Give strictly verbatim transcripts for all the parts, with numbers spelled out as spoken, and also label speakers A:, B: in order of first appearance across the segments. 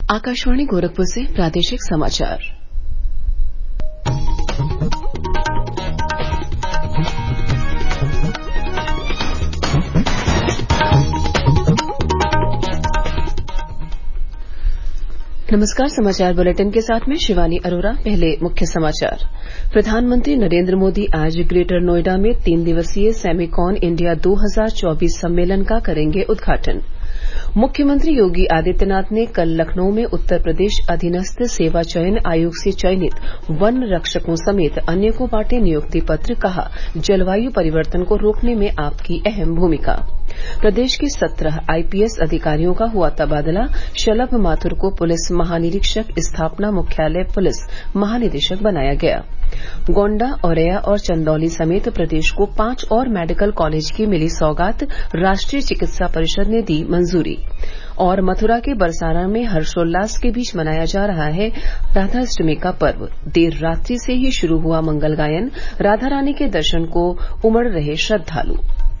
A: आकाशवाणी गोरखपुर से प्रादेशिक समाचार। नमस्कार, समाचार बुलेटिन के साथ में शिवानी अरोरा। पहले मुख्य समाचार। प्रधानमंत्री नरेंद्र मोदी आज ग्रेटर नोएडा में तीन दिवसीय सेमिकॉन इंडिया दो हजार चौबीस सम्मेलन का करेंगे उद्घाटन। मुख्यमंत्री योगी आदित्यनाथ ने कल लखनऊ में उत्तर प्रदेश अधीनस्थ सेवा चयन आयोग से चयनित वन रक्षकों समेत अन्य को बांटे नियुक्ति पत्र। कहा, जलवायु परिवर्तन को रोकने में आपकी अहम भूमिका। प्रदेश के सत्रह आईपीएस अधिकारियों का हुआ तबादला। शलभ माथुर को पुलिस महानिरीक्षक स्थापना मुख्यालय पुलिस महानिदेशक बनाया गया। गोंडा, औरैया और चंदौली समेत प्रदेश को पांच और मेडिकल कॉलेज की मिली सौगात। राष्ट्रीय चिकित्सा परिषद ने दी मंजूरी। और मथुरा के बरसाना में हर्षोल्लास के बीच मनाया जा रहा है राधाष्टमी का पर्व। देर रात्रि से ही शुरू हुआ मंगल गायन। राधा रानी के दर्शन को उमड़ रहे श्रद्धालु।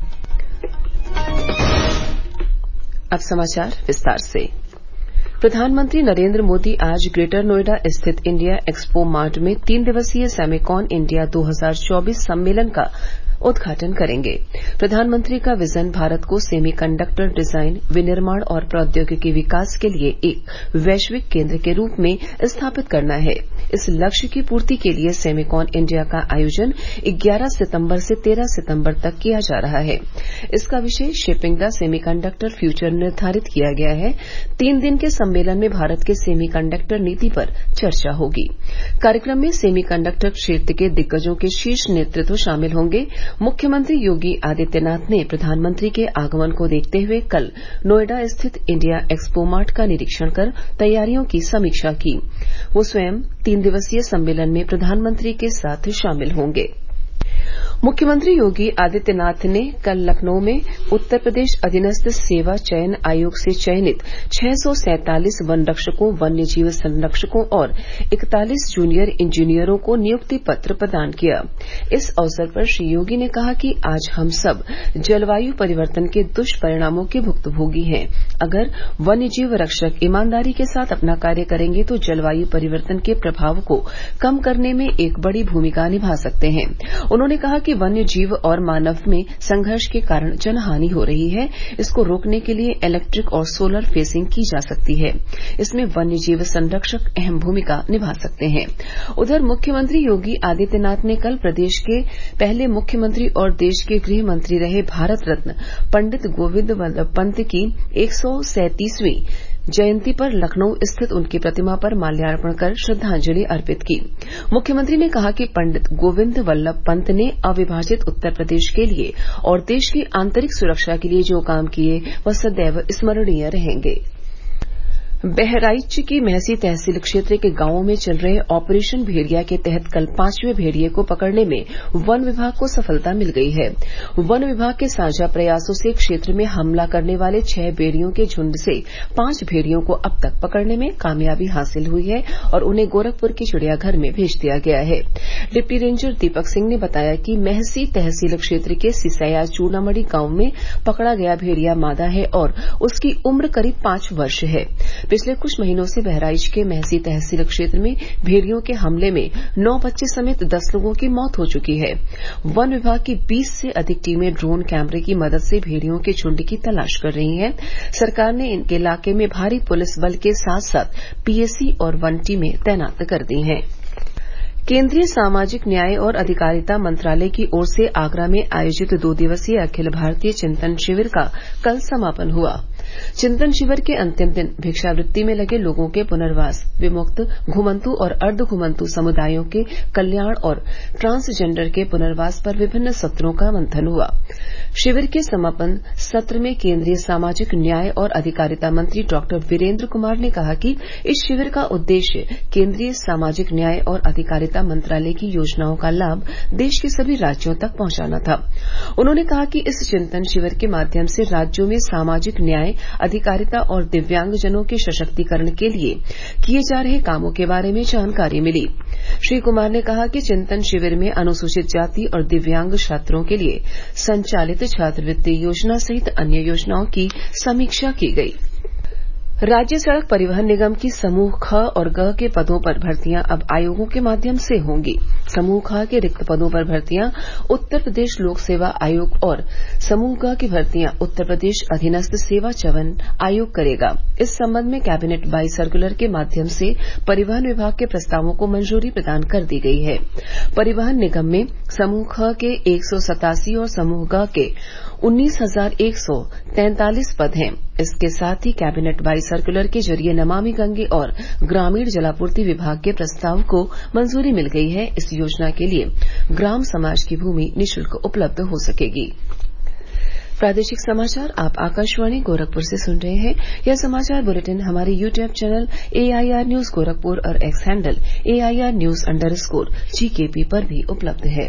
A: अब समाचार विस्तार से। प्रधानमंत्री नरेंद्र मोदी आज ग्रेटर नोएडा स्थित इंडिया एक्सपो मार्ट में तीन दिवसीय सेमिकॉन इंडिया दो हजार चौबीस सम्मेलन का उद्घाटन करेंगे। प्रधानमंत्री का विजन भारत को सेमीकंडक्टर डिजाइन, विनिर्माण और प्रौद्योगिकी विकास के लिए एक वैश्विक केंद्र के रूप में स्थापित करना है। इस लक्ष्य की पूर्ति के लिए सेमिकॉन इंडिया का आयोजन ग्यारह सितंबर से तेरह सितंबर तक किया जा रहा है। इसका विषय शेपिंग द सेमीकंडक्टर फ्यूचर निर्धारित किया गया है। तीन दिन के सम्मेलन में भारत के सेमीकंडक्टर नीति पर चर्चा होगी। कार्यक्रम में सेमीकंडक्टर क्षेत्र के दिग्गजों के शीर्ष नेतृत्व शामिल होंगे। मुख्यमंत्री योगी आदित्यनाथ ने प्रधानमंत्री के आगमन को देखते हुए कल नोएडा स्थित इंडिया एक्सपो मार्ट का निरीक्षण कर तैयारियों की समीक्षा की। वो स्वयं तीन दिवसीय सम्मेलन में प्रधानमंत्री के साथ शामिल होंगे। मुख्यमंत्री योगी आदित्यनाथ ने कल लखनऊ में उत्तर प्रदेश अधीनस्थ सेवा चयन आयोग से चयनित छह सौ सैंतालीस वन रक्षकों, वन्य जीव संरक्षकों और इकतालीस जूनियर इंजीनियरों को नियुक्ति पत्र प्रदान किया। इस अवसर पर श्री योगी ने कहा कि आज हम सब जलवायु परिवर्तन के दुष्परिणामों के भुक्तभोगी हैं। अगर वन्य जीव रक्षक ईमानदारी के साथ अपना कार्य करेंगे तो जलवायु परिवर्तन के प्रभाव को कम करने में एक बड़ी भूमिका निभा सकते हैं। उन्होंने कहा कि वन्य जीव और मानव में संघर्ष के कारण जनहानि हो रही है। इसको रोकने के लिए इलेक्ट्रिक और सोलर फेंसिंग की जा सकती है। इसमें वन्य जीव संरक्षक अहम भूमिका निभा सकते हैं। उधर मुख्यमंत्री योगी आदित्यनाथ ने कल प्रदेश के पहले मुख्यमंत्री और देश के गृह मंत्री रहे भारत रत्न पंडित गोविंद वल्लभ पंत की एक सौ सैंतीसवीं जयंती पर लखनऊ स्थित उनकी प्रतिमा पर माल्यार्पण कर श्रद्धांजलि अर्पित की। मुख्यमंत्री ने कहा कि पंडित गोविंद वल्लभ पंत ने अविभाजित उत्तर प्रदेश के लिए और देश की आंतरिक सुरक्षा के लिए जो काम किए वह सदैव स्मरणीय रहेंगे। बहराइच की महसी तहसील क्षेत्र के गांवों में चल रहे ऑपरेशन भेड़िया के तहत कल पांचवें भेड़िए को पकड़ने में वन विभाग को सफलता मिल गई है। वन विभाग के साझा प्रयासों से क्षेत्र में हमला करने वाले छह भेड़ियों के झुंड से पांच भेड़ियों को अब तक पकड़ने में कामयाबी हासिल हुई है और उन्हें गोरखपुर के चिड़ियाघर में भेज दिया गया है। डिप्टी रेंजर दीपक सिंह ने बताया कि महसी तहसील क्षेत्र के सिसैया चूनामढ़ी गांव में पकड़ा गया भेड़िया मादा है और उसकी उम्र करीब पांच वर्ष है। पिछले कुछ महीनों से बहराइच के महसी तहसील क्षेत्र में भेड़ियों के हमले में नौ बच्चे समेत दस लोगों की मौत हो चुकी है। वन विभाग की बीस से अधिक टीमें ड्रोन कैमरे की मदद से भेड़ियों के झुंड की तलाश कर रही हैं। सरकार ने इनके इलाके में भारी पुलिस बल के साथ साथ पीएसी और वन टीमें तैनात कर दी हैं। केंद्रीय सामाजिक न्याय और अधिकारिता मंत्रालय की ओर से आगरा में आयोजित दो दिवसीय अखिल भारतीय चिंतन शिविर का कल समापन हुआ। चिंतन शिविर के अंतिम दिन भिक्षावृत्ति में लगे लोगों के पुनर्वास, विमुक्त, घुमंतु और अर्ध घुमंतु समुदायों के कल्याण और ट्रांसजेंडर के पुनर्वास पर विभिन्न सत्रों का मंथन हुआ। शिविर के समापन सत्र में केंद्रीय सामाजिक न्याय और अधिकारिता मंत्री डॉक्टर वीरेंद्र कुमार ने कहा कि इस शिविर का उद्देश्य केंद्रीय सामाजिक न्याय और अधिकारिता मंत्रालय की योजनाओं का लाभ देश के सभी राज्यों तक पहुंचाना था। उन्होंने कहा कि इस चिंतन शिविर के माध्यम से राज्यों में सामाजिक न्याय, अधिकारिता और दिव्यांगजनों के सशक्तिकरण के लिए किए जा रहे कामों के बारे में जानकारी मिली। श्री कुमार ने कहा कि चिंतन शिविर में अनुसूचित जाति और दिव्यांग छात्रों के लिए संचालित छात्रवृत्ति योजना सहित अन्य योजनाओं की समीक्षा की गई। राज्य सड़क परिवहन निगम की समूह ख और ग के पदों पर भर्तियां अब आयोगों के माध्यम से होंगी। समूह ख के रिक्त पदों पर भर्तियां उत्तर प्रदेश लोक सेवा आयोग और समूह ग की भर्तियां उत्तर प्रदेश अधीनस्थ सेवा चयन आयोग करेगा। इस संबंध में कैबिनेट बाई सर्कुलर के माध्यम से परिवहन विभाग के प्रस्तावों को मंजूरी प्रदान कर दी गई है। परिवहन निगम में समूह ख के एक सौ सतासी और समूह ग के उन्नीस हजार एक सौ तैंतालीस पद हैं। इसके साथ ही कैबिनेट बाई सर्कुलर के जरिए नमामि गंगे और ग्रामीण जलापूर्ति विभाग के प्रस्ताव को मंजूरी मिल गई है। इस योजना के लिए ग्राम समाज की भूमि निःशुल्क उपलब्ध हो सकेगी। प्रादेशिक समाचार आप आकाशवाणी गोरखपुर से सुन रहे हैं। यह समाचार बुलेटिन हमारे YouTube channel AIR news Gorakhpur और X handle AIR news underscore GKP पर भी उपलब्ध है।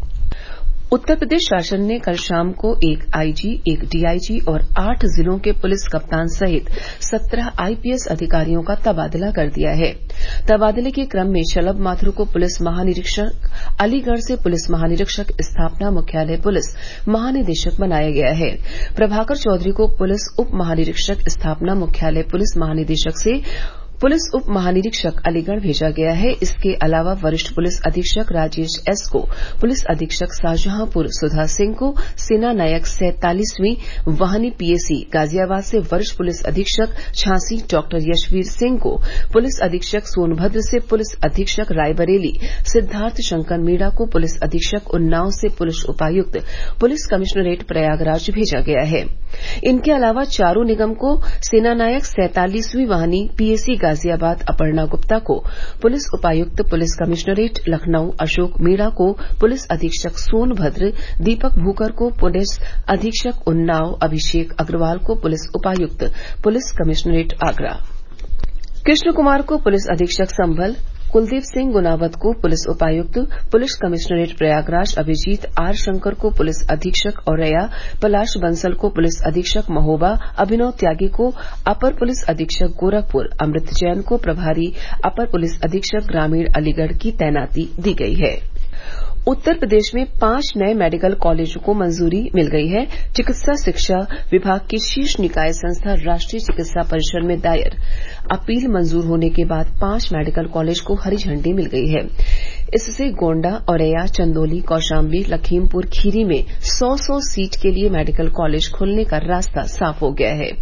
A: उत्तर प्रदेश शासन ने कल शाम को एक आईजी, एक डीआईजी और आठ जिलों के पुलिस कप्तान सहित सत्रह आईपीएस अधिकारियों का तबादला कर दिया है। तबादले के क्रम में शलभ माथुर को पुलिस महानिरीक्षक, अलीगढ़ से पुलिस महानिरीक्षक स्थापना मुख्यालय पुलिस महानिदेशक बनाया गया है। प्रभाकर चौधरी को पुलिस उप महानिरीक्षक स्थापना मुख्यालय पुलिस महानिदेशक से पुलिस उप महानिरीक्षक अलीगढ़ भेजा गया है। इसके अलावा वरिष्ठ पुलिस अधीक्षक राजेश एस को पुलिस अधीक्षक शाहजहांपुर, सुधा सिंह को सेना नायक सैंतालीसवीं वाहिनी पीएसी गाजियाबाद से वरिष्ठ पुलिस अधीक्षक झांसी डॉक्टर यशवीर सिंह को पुलिस अधीक्षक सोनभद्र से पुलिस अधीक्षक रायबरेली, सिद्धार्थ शंकर मीणा को पुलिस अधीक्षक उन्नाव से पुलिस उपायुक्त पुलिस कमिश्नरेट प्रयागराज भेजा गया है। इनके अलावा चारों निगम को सेना नायक सैंतालीसवीं वाहिनी पीएसी गाजियाबाद अपर्णा गुप्ता को पुलिस उपायुक्त पुलिस कमिश्नरेट लखनऊ, अशोक मीणा को पुलिस अधीक्षक सोनभद्र, दीपक भूकर को पुलिस अधीक्षक उन्नाव, अभिषेक अग्रवाल को पुलिस उपायुक्त पुलिस कमिश्नरेट आगरा, कृष्ण कुमार को पुलिस अधीक्षक संभल, कुलदीप सिंह गुनावत को पुलिस उपायुक्त police commissionerate Prayagraj, Abhijeet R Shankar को पुलिस अधीक्षक औरैया, पलाश बंसल को पुलिस अधीक्षक महोबा, अभिनव त्यागी को अपर पुलिस अधीक्षक गोरखपुर, अमृत जैन को प्रभारी अपर पुलिस अधीक्षक ग्रामीण अलीगढ़ की तैनाती दी गई है। उत्तर प्रदेश में पांच नए मेडिकल कॉलेजों को मंजूरी मिल गई है। चिकित्सा शिक्षा विभाग की शीर्ष निकाय संस्था राष्ट्रीय चिकित्सा परिषद में दायर अपील मंजूर होने के बाद पांच मेडिकल कॉलेज को हरी झंडी मिल गई है। इससे गोंडा, औरैया, चंदौली, कौशाम्बी, लखीमपुर खीरी में सौ सौ सीट के लिए मेडिकल कॉलेज खोलने का रास्ता साफ हो गया है।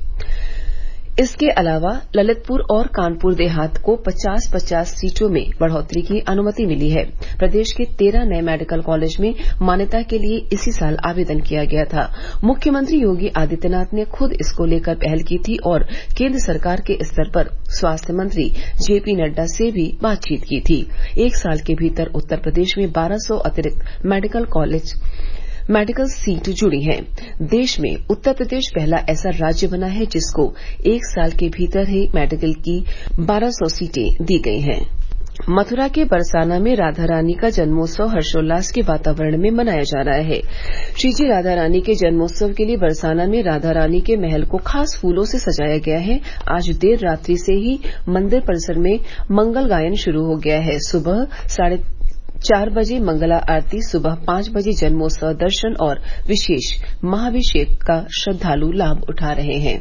A: इसके अलावा ललितपुर और कानपुर देहात को पचास पचास सीटों में बढ़ोतरी की अनुमति मिली है। प्रदेश के तेरह नए मेडिकल कॉलेज में मान्यता के लिए इसी साल आवेदन किया गया था। मुख्यमंत्री योगी आदित्यनाथ ने खुद इसको लेकर पहल की थी और केंद्र सरकार के स्तर पर स्वास्थ्य मंत्री जेपी नड्डा से भी बातचीत की थी। एक साल के भीतर उत्तर प्रदेश में बारह सौ अतिरिक्त मेडिकल कॉलेज मेडिकल सीट जुड़ी हैं। देश में उत्तर प्रदेश पहला ऐसा राज्य बना है जिसको एक साल के भीतर ही मेडिकल की बारह सौ सीटें दी गई हैं। मथुरा के बरसाना में राधा रानी का जन्मोत्सव हर्षोल्लास के वातावरण में मनाया जा रहा है। श्रीजी राधा रानी के जन्मोत्सव के लिए बरसाना में राधा रानी के महल को खास फूलों से सजाया गया है। आज देर रात्रि से ही मंदिर परिसर में मंगल गायन शुरू हो गया है। सुबह साढ़े चार बजे मंगला आरती, सुबह पांच बजे जन्मोत्सव दर्शन और विशेष महाभिषेक का श्रद्धालु लाभ उठा रहे हैं।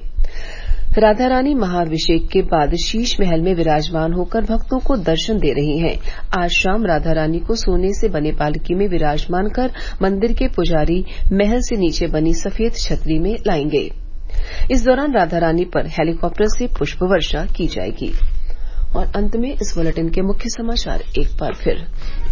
A: राधा रानी महाभिषेक के बाद शीश महल में विराजमान होकर भक्तों को दर्शन दे रही हैं। आज शाम राधा रानी को सोने से बने पालकी में विराजमान कर मंदिर के पुजारी महल से नीचे बनी सफेद छतरी में लाएंगे। इस दौरान राधा रानी पर हेलीकॉप्टर से पुष्प वर्षा की जाएगी। और अंत में इस बुलेटिन के मुख्य समाचार एक बार फिर।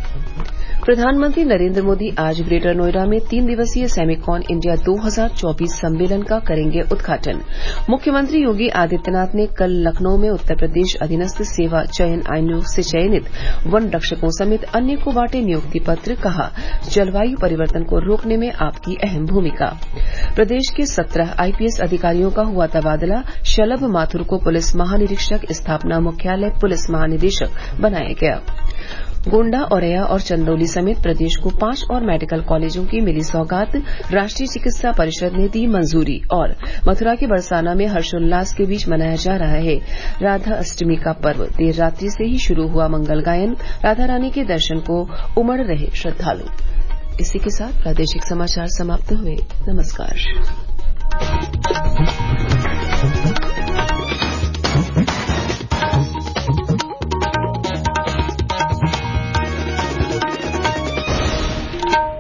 A: प्रधानमंत्री नरेंद्र मोदी आज ग्रेटर नोएडा में तीन दिवसीय सेमिकॉन इंडिया दो हज़ार चौबीस सम्मेलन का करेंगे उद्घाटन। मुख्यमंत्री योगी आदित्यनाथ ने कल लखनऊ में उत्तर प्रदेश अधीनस्थ सेवा चयन आयोग से चयनित वन रक्षकों समेत अन्य को बांटे नियुक्ति पत्र। कहा, जलवायु परिवर्तन को रोकने में आपकी अहम भूमिका। प्रदेश के सत्रह आईपीएस अधिकारियों का हुआ तबादला। शलभ माथुर को पुलिस महानिरीक्षक स्थापना मुख्यालय पुलिस महानिदेशक बनाया गया। गोंडा, औरैया और चंदौली समेत प्रदेश को पांच और मेडिकल कॉलेजों की मिली सौगात। राष्ट्रीय चिकित्सा परिषद ने दी मंजूरी। और मथुरा के बरसाना में हर्षोल्लास के बीच मनाया जा रहा है राधा अष्टमी का पर्व। देर रात्रि से ही शुरू हुआ मंगल गायन। राधा रानी के दर्शन को उमड़ रहे श्रद्धालु। इसी के साथ प्रादेशिक समाचार समाप्त हुए। नमस्कार।